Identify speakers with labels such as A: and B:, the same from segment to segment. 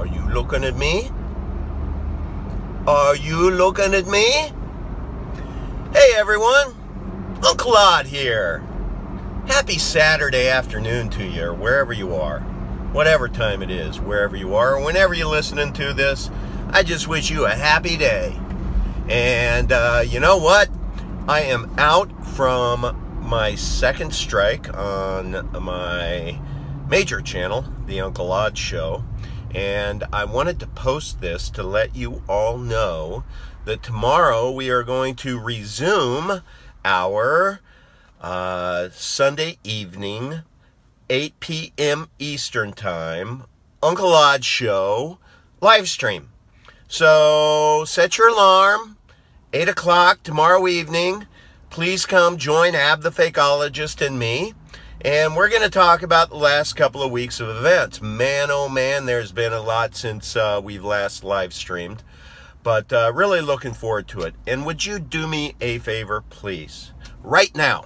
A: Are you looking at me? Are you looking at me? Hey everyone, Uncle Odd here. Happy Saturday afternoon to you, or wherever you are. Whatever time it is, wherever you are, or whenever you're listening to this, I just wish you a happy day. And you know what? I am out from my second strike on my major channel, The Uncle Odd Show. And I wanted to post this to let you all know that tomorrow we are going to resume our Sunday evening, 8 p.m. Eastern Time, Uncle Odd Show live stream. So set your alarm, 8 o'clock tomorrow evening. Please come join Ab the Fakeologist and me. And we're going to talk about the last couple of weeks of events. Man, oh man, there's been a lot since we've last live streamed. But really looking forward to it. And would you do me a favor, please? Right now,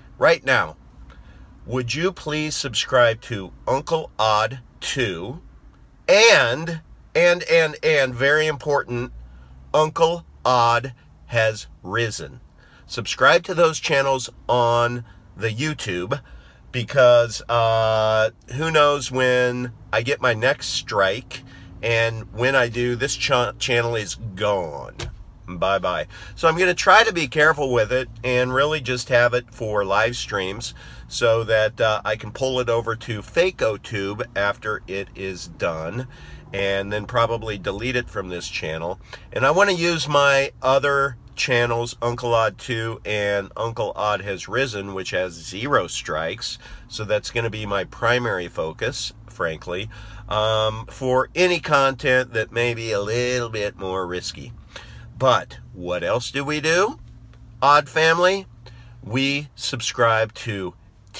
A: would you please subscribe to Uncle Odd 2 and very important, Uncle Odd Has Risen. Subscribe to those channels on the YouTube. Because who knows when I get my next strike, and when I do, this channel is gone. Bye-bye. So I'm going to try to be careful with it and really just have it for live streams so that I can pull it over to FakeoTube after it is done, and then probably delete it from this channel. And I want to use my other channels, Uncle Odd 2 and Uncle Odd Has Risen, which has 0 strikes, so that's going to be my primary focus, frankly, for any content that may be a little bit more risky. But what else do? Odd family, we subscribe to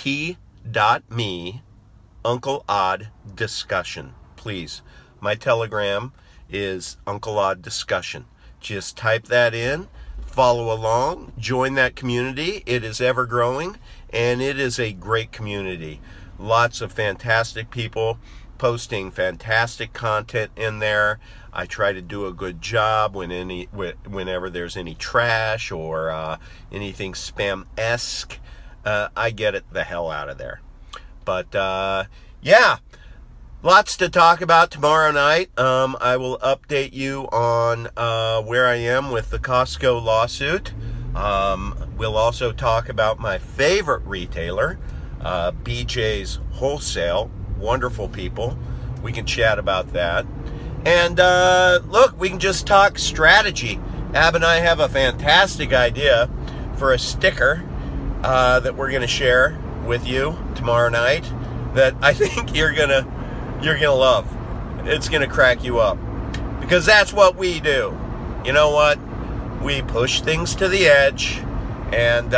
A: t.me Uncle Odd Discussion. Please, my Telegram is Uncle Odd Discussion. Just type that in. Follow along, join that community. It is ever growing, and it is a great community. Lots of fantastic people posting fantastic content in there. I try to do a good job whenever there's any trash or anything spam-esque. I get it the hell out of there. But yeah. Lots to talk about tomorrow night. I will update you on where I am with the Costco lawsuit. We'll also talk about my favorite retailer, BJ's Wholesale. Wonderful people. We can chat about that. And look, we can just talk strategy. Ab and I have a fantastic idea for a sticker that we're going to share with you tomorrow night that I think you're going to love. It's going to crack you up. Because that's what we do. You know what? We push things to the edge and,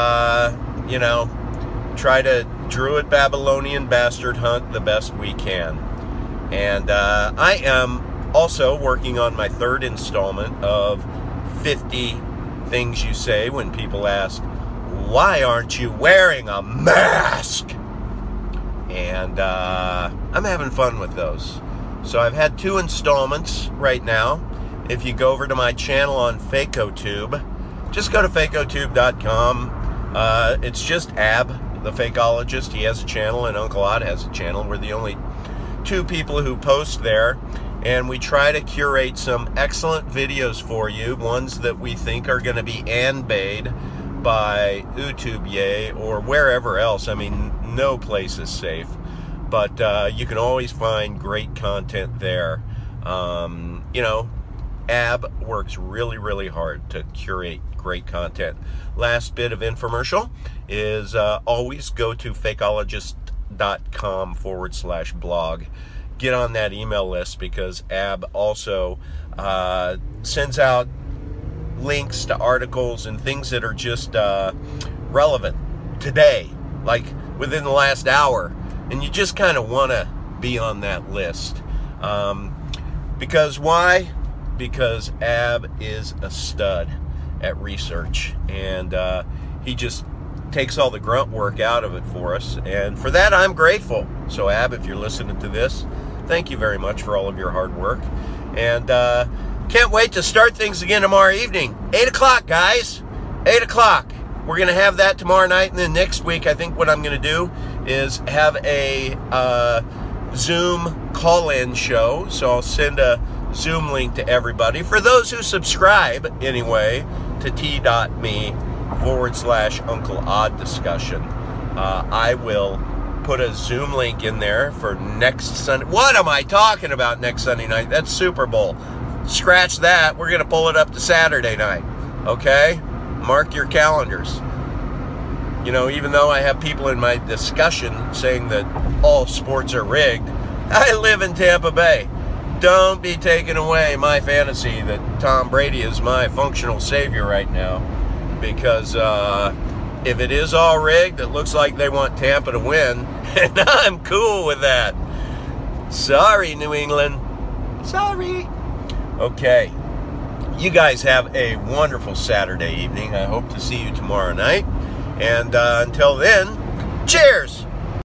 A: try to Druid Babylonian bastard hunt the best we can. And I am also working on my third installment of 50 Things You Say When People Ask, Why Aren't You Wearing a Mask? And I'm having fun with those. So I've had 2 installments right now. If you go over to my channel on FakeoTube, just go to FakeoTube.com. It's just Ab, the Fakeologist. He has a channel, and Uncle Odd has a channel. We're the only 2 people who post there. And we try to curate some excellent videos for you, ones that we think are going to be anbayed by YouTube or wherever else. I mean, no place is safe, but you can always find great content there. Ab works really, really hard to curate great content. Last bit of infomercial is always go to fakeologist.com/blog. Get on that email list, because Ab also sends out links to articles and things that are just relevant today, like within the last hour, and you just kind of want to be on that list. Because why? Because Ab is a stud at research, and he just takes all the grunt work out of it for us, and for that I'm grateful. So Ab, if you're listening to this, Thank you very much for all of your hard work. And can't wait to start things again tomorrow evening. 8 o'clock, guys. 8 o'clock. We're going to have that tomorrow night. And then next week, I think what I'm going to do is have a Zoom call-in show. So I'll send a Zoom link to everybody. For those who subscribe, anyway, to t.me/Uncle Odd discussion, I will put a Zoom link in there for next Sunday. What am I talking about next Sunday night? That's Super Bowl. Scratch that. We're going to pull it up to Saturday night. Okay? Mark your calendars. You know, even though I have people in my discussion saying that all sports are rigged, I live in Tampa Bay. Don't be taking away my fantasy that Tom Brady is my functional savior right now. Because if it is all rigged, it looks like they want Tampa to win. And I'm cool with that. Sorry, New England. Sorry. Okay. You guys have a wonderful Saturday evening. I hope to see you tomorrow night. And until then, cheers!